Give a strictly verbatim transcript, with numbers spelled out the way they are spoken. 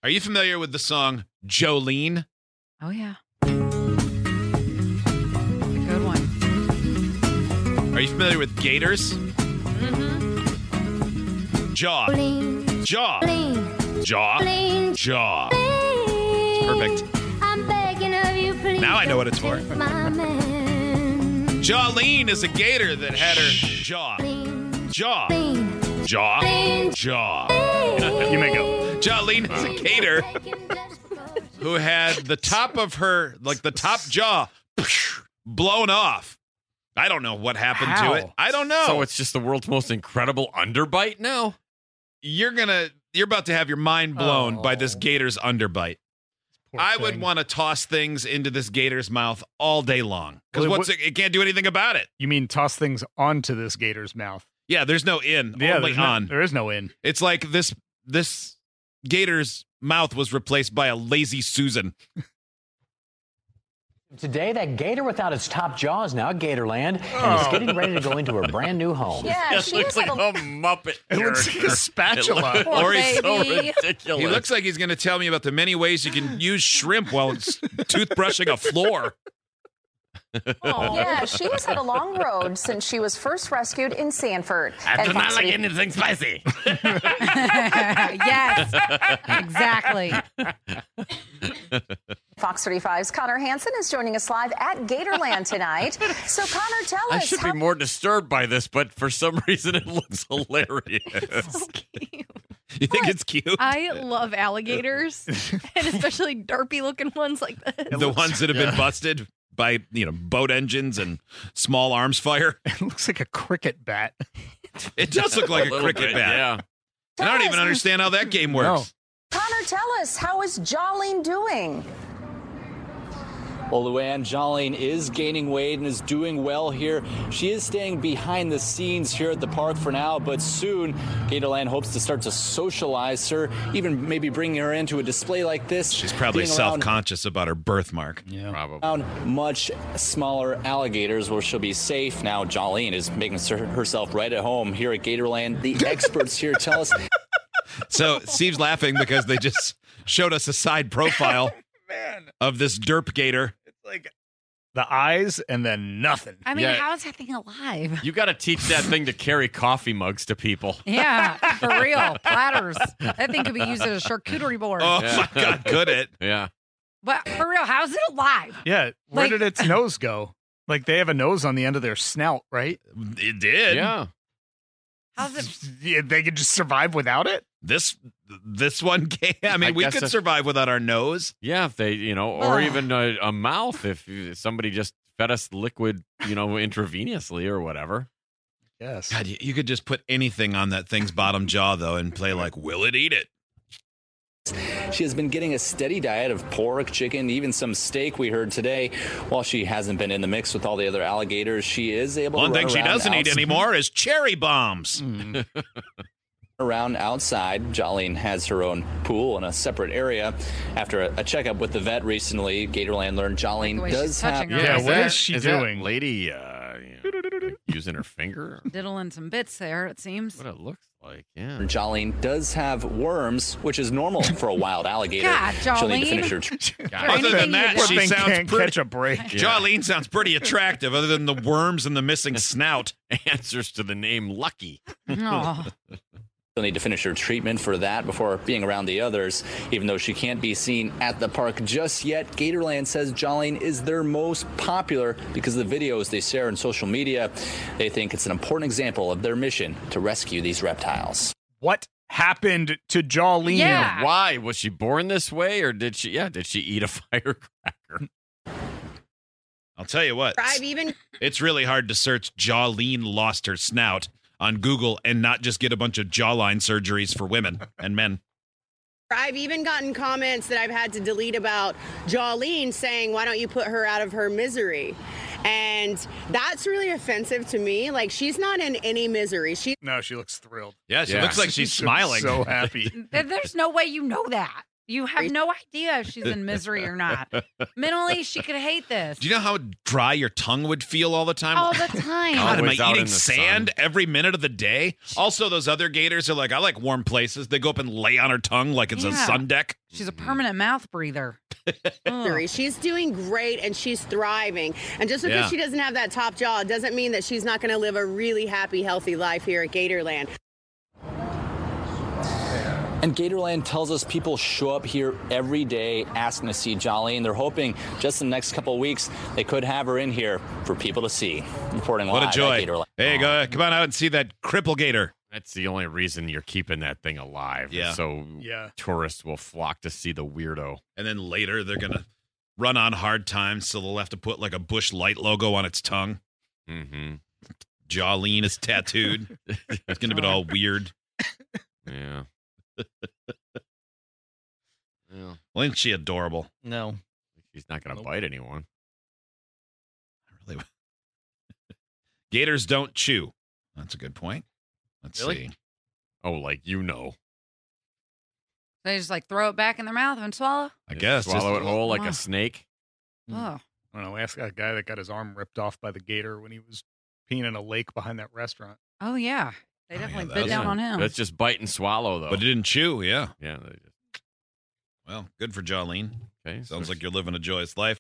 Are you familiar with the song Jolene? Oh, yeah. A good one. Are you familiar with gators? Mm-hmm. Jaw. Bling, Jaw. bling, Jaw. bling, Jaw. bling. Perfect. I'm begging of you, please. Now I know what it's for. don't take my man. Jolene is a gator that had her jaw. Bling, Jaw. bling, Jaw. bling, Jaw. You may go. Jolene is a gator who had the top of her, like the top jaw, blown off. I don't know what happened How? to it. I don't know. So it's just the world's most incredible underbite now? you're gonna, you're about to have your mind blown Oh. by this gator's underbite. Poor I would thing. want to toss things into this gator's mouth all day long because Well, it what's it, it can't do anything about it. You mean toss things onto this gator's mouth? Yeah, there's no in, Yeah, only there's no- on. there is no in. It's like this this gator's mouth was replaced by a lazy Susan. Today, that gator without its top jaw is now at Gatorland and is Oh. getting ready to go into her brand new home. Yeah, It she looks was like a a Muppet. It looks like a spatula. Poor Or he's so baby. ridiculous. He looks like he's going to tell me about the many ways you can use shrimp while s- toothbrushing a floor. Yeah, she has had a long road since she was first rescued in Sanford. I do And not Fox like News- anything spicy. Yes, exactly. Fox thirty-five's Connor Hansen is joining us live at Gatorland tonight. So, Connor, tell I us should how be more disturbed by this, but for some reason it looks hilarious. You think it's cute? I love alligators, and especially derpy-looking ones like this. the ones that have been busted by, you know, boat engines and small arms fire. It looks like a cricket bat. It does look like a, little cricket bit, bat. Yeah. And I don't even understand how that game works. Connor, tell us, how is Jolene doing? Well, Luann, Jolene is gaining weight and is doing well here. She is staying behind the scenes here at the park for now, but soon Gatorland hopes to start to socialize her, even maybe bringing her into a display like this. She's probably being around- self-conscious about her birthmark. Yeah. Probably. around much smaller alligators where she'll be safe. Now Jolene is making her- herself right at home here at Gatorland. The experts here tell us So Steve's laughing because they just showed us a side profile Man, of this derp gator. it's like the eyes and then nothing. I mean, Yeah. how is that thing alive? You got to teach that thing to carry coffee mugs to people. Yeah, for real. Platters. That thing could be used as a charcuterie board. Oh Yeah. my God, could it? Yeah. But for real, how's it alive? Yeah, where Like- did its nose go? Like they have a nose on the end of their snout, right? It did. Yeah. How's it? Yeah, they could just survive without it. This this one can. I mean, I we guess could if- survive without our nose. Yeah, if they, you know, or Ugh. even a, a mouth if somebody just fed us liquid, you know, intravenously or whatever. Yes. God, you, you could just put anything on that thing's bottom jaw, though, and play like, will it eat it? she has been getting a steady diet of pork, chicken, even some steak we heard today. While she hasn't been in the mix with all the other alligators, she is able One to run thing she around doesn't eat outs- anymore is cherry bombs. Mm. around outside. Jolene has her own pool in a separate area. After a, a checkup with the vet recently, Gatorland learned Jolene the way she's does have touching her. Yeah, is what that- is she is that doing? lady uh, you know, like using her finger? Diddling some bits there, it seems. What it looks like, yeah. Jolene does have worms, which is normal for a wild alligator. God, She'll need to finish her. Jolene. Other than Anything that, you Poor she thing sounds can't pretty. catch a break. Jolene sounds pretty attractive, other than the worms and the missing snout. Answers to the name Lucky. Oh, She'll need to finish her treatment for that before being around the others. Even though she can't be seen at the park just yet, Gatorland says Jolene is their most popular because of the videos they share on social media. They think it's an important example of their mission to rescue these reptiles. What happened to Jolene? Yeah. Why? Was she born this way or did she, yeah, did she eat a firecracker? I'll tell you what. I've even It's really hard to search Jolene lost her snout on Google and not just get a bunch of jawline surgeries for women and men. I've even gotten comments that I've had to delete about Jolene saying, why don't you put her out of her misery? And that's really offensive to me. Like, she's not in any misery. She No, she looks thrilled. Yeah, she Yeah. looks like she's smiling. So happy. There- there's no way you know that. You have no idea if she's in misery or not. Mentally, she could hate this. Do you know how dry your tongue would feel all the time? All the time. God, am I Always out eating in the sand sun. every minute of the day? Also, those other gators are like, I like warm places. They go up and lay on her tongue like it's a Yeah. sun deck. She's a permanent mouth breather. Ugh. She's doing great and she's thriving. And just because Yeah. she doesn't have that top jaw doesn't mean that she's not going to live a really happy, healthy life here at Gatorland. And Gatorland tells us people show up here every day asking to see Jolene. They're hoping just in the next couple of weeks they could have her in here for people to see. Reporting What live a joy. at Gatorland. Hey, go, come on out and see that cripple gator. That's the only reason you're keeping that thing alive. Yeah. So Yeah. tourists will flock to see the weirdo. And then later they're going to run on hard times, so they'll have to put like a Bush Light logo on its tongue. Mm-hmm. Jolene is tattooed. It's going to be all weird. Yeah. Well, Well, isn't she adorable? No. she's not going to Nope. bite anyone. Really? Gators don't chew. That's a good point. Let's Really? see. Oh, like you know. They just like throw it back in their mouth and swallow. I Just guess. swallow just- it whole like Wow. a snake. Mm. Oh, I don't know. Ask that guy that got his arm ripped off by the gator when he was peeing in a lake behind that restaurant. oh yeah. They Oh, yeah, definitely that bit was down a- on him. That's just bite and swallow, though. But it didn't chew, yeah. yeah. They just, Well, good for Jolene. okay. Sounds so like you're living a joyous life.